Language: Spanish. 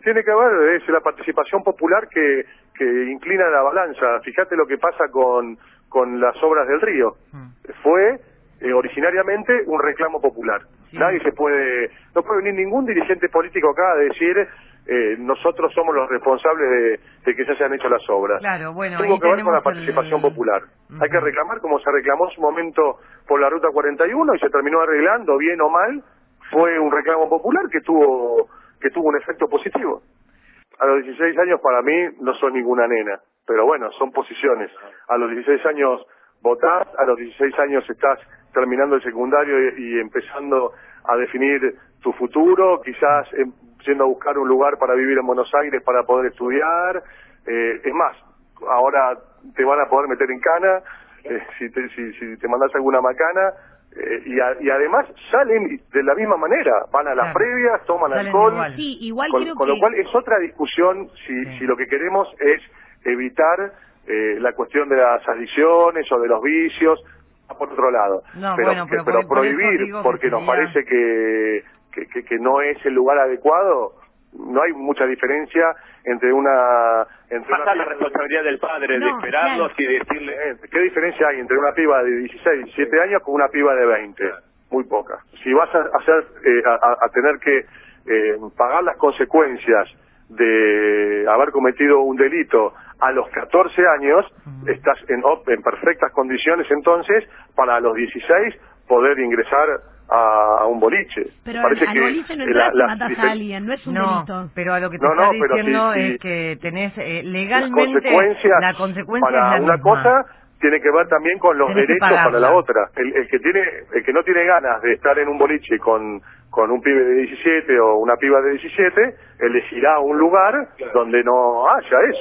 tiene que ver, es la participación popular que inclina la balanza. Fíjate lo que pasa con las obras del río. Fue originariamente un reclamo popular. Sí. No puede venir ningún dirigente político acá a decir nosotros somos los responsables de que se hayan hecho las obras. Claro, bueno, tuvo que ver con la participación popular. Hay que reclamar como se reclamó en su momento por la Ruta 41 y se terminó arreglando, bien o mal. Fue un reclamo popular que tuvo un efecto positivo. A los 16 años para mí no son ninguna nena, pero bueno, son posiciones. A los 16 años votás, a los 16 años estás terminando el secundario y empezando a definir tu futuro, quizás yendo a buscar un lugar para vivir en Buenos Aires para poder estudiar. Es más, ahora te van a poder meter en cana si te mandás alguna macana. Y además salen de la misma manera, van a las previas, toman alcohol, igual. Con lo cual es otra discusión si lo que queremos es evitar la cuestión de las adicciones o de los vicios, por otro lado. Pero prohibir porque nos parece que no es el lugar adecuado. No hay mucha diferencia entre la responsabilidad del padre de esperarlos y decirle... ¿Qué diferencia hay entre una piba de 16, 17 años con una piba de 20? Muy poca. Si vas a tener que pagar las consecuencias de haber cometido un delito a los 14 años, estás en perfectas condiciones entonces para a los 16 poder ingresar a un boliche. Pero al boliche no entras y matás a alguien, no es un delito. Pero a lo que te está diciendo es que tenés legalmente la consecuencia para es la una misma. Cosa tiene que ver también con los derechos para la otra. El que no tiene ganas de estar en un boliche con un pibe de 17 o una piba de 17, elegirá un lugar donde no haya eso.